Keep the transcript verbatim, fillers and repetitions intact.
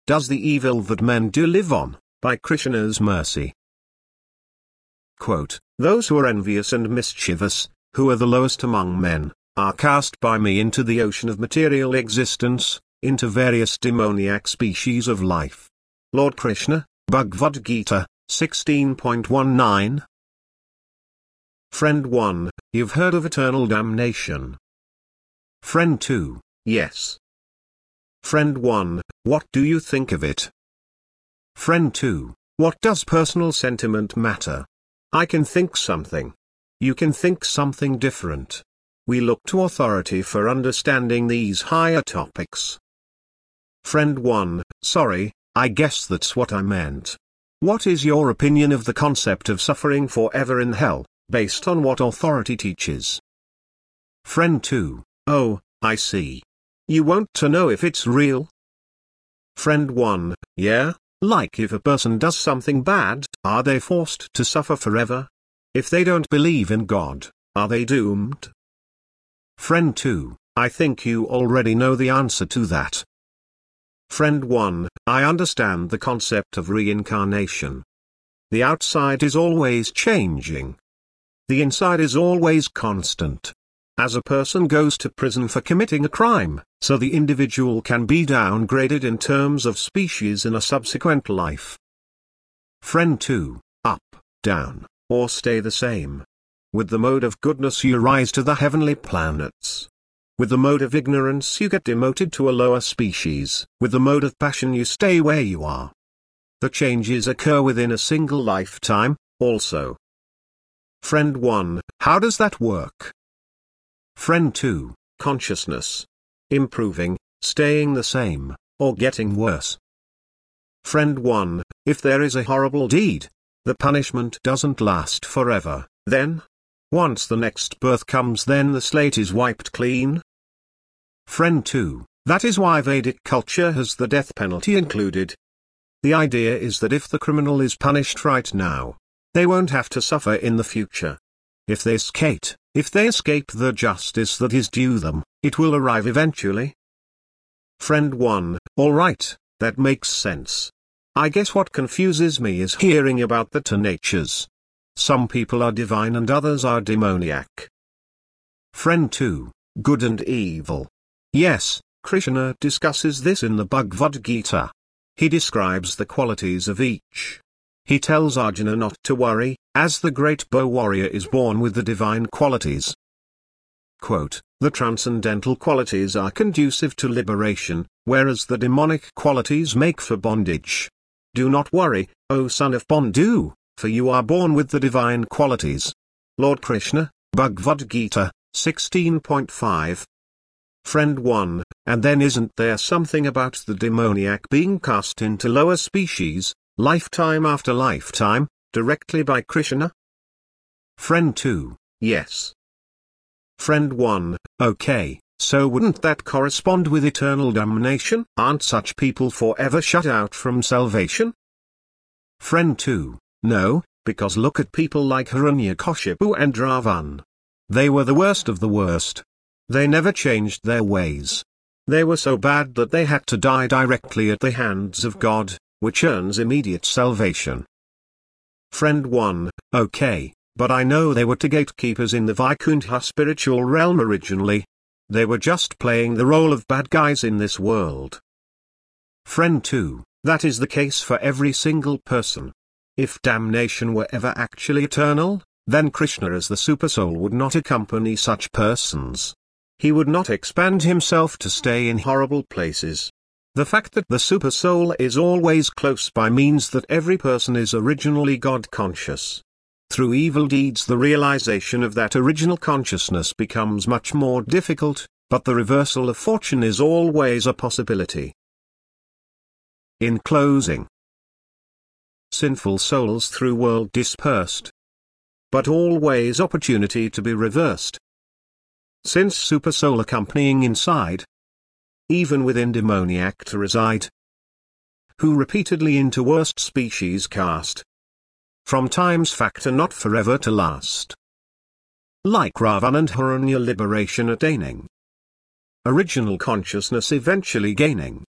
does the evil that men do live on, by Krishna's mercy. Quote, those who are envious and mischievous, who are the lowest among men, are cast by me into the ocean of material existence, into various demoniac species of life. Lord Krishna, Bhagavad Gita, sixteen point nineteen. Friend one, you've heard of eternal damnation. Friend two, yes. Friend one, what do you think of it? Friend two, what does personal sentiment matter? I can think something. You can think something different. We look to authority for understanding these higher topics. Friend one, sorry, I guess that's what I meant. What is your opinion of the concept of suffering forever in hell, based on what authority teaches? Friend two, oh, I see. You want to know if it's real? Friend one, yeah, like if a person does something bad, are they forced to suffer forever? If they don't believe in God, are they doomed? Friend two, I think you already know the answer to that. Friend one, I understand the concept of reincarnation. The outside is always changing. The inside is always constant. As a person goes to prison for committing a crime, so the individual can be downgraded in terms of species in a subsequent life. Friend two, up, down, or stay the same. With the mode of goodness you rise to the heavenly planets. With the mode of ignorance you get demoted to a lower species. With the mode of passion you stay where you are. The changes occur within a single lifetime, also. Friend one, how does that work? Friend two, consciousness. Improving, staying the same, or getting worse. Friend one, if there is a horrible deed, the punishment doesn't last forever, then? Once the next birth comes then the slate is wiped clean? Friend two, that is why Vedic culture has the death penalty included. The idea is that if the criminal is punished right now, they won't have to suffer in the future. If they escape, if they escape the justice that is due them, it will arrive eventually. Friend one, alright, that makes sense. I guess what confuses me is hearing about the two natures. Some people are divine and others are demoniac. Friend two, good and evil. Yes, Krishna discusses this in the Bhagavad Gita. He describes the qualities of each. He tells Arjuna not to worry, as the great bow warrior is born with the divine qualities. Quote, the transcendental qualities are conducive to liberation, whereas the demonic qualities make for bondage. Do not worry, O son of Bondu, for you are born with the divine qualities. Lord Krishna, Bhagavad Gita, sixteen point five. Friend one, and then isn't there something about the demoniac being cast into lower species, lifetime after lifetime, directly by Krishna? Friend two, yes. Friend one, okay, so wouldn't that correspond with eternal damnation? Aren't such people forever shut out from salvation? Friend two, no, because look at people like Hiranyakashipu and Ravan. They were the worst of the worst. They never changed their ways. They were so bad that they had to die directly at the hands of God, which earns immediate salvation. Friend one, okay, but I know they were two gatekeepers in the Vaikuntha spiritual realm originally. They were just playing the role of bad guys in this world. Friend two, that is the case for every single person. If damnation were ever actually eternal, then Krishna as the Supersoul would not accompany such persons. He would not expand himself to stay in horrible places. The fact that the Supersoul is always close by means that every person is originally God-conscious. Through evil deeds the realization of that original consciousness becomes much more difficult, but the reversal of fortune is always a possibility. In closing, sinful souls through world dispersed, but always opportunity to be reversed. Since Supersoul accompanying inside, even within demoniac to reside, who repeatedly into worst species cast, from time's factor not forever to last. Like Ravan and Hiranya liberation attaining, original consciousness eventually gaining.